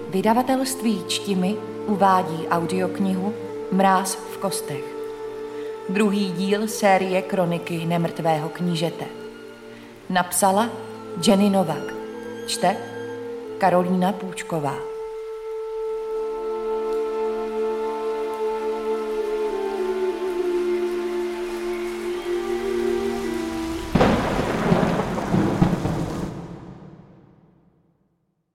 Vydavatelství Čtimi uvádí audioknihu Mráz v kostech. Druhý díl série Kroniky nemrtvého knížete. Napsala Jenny Novak. Čte Karolína Půčková.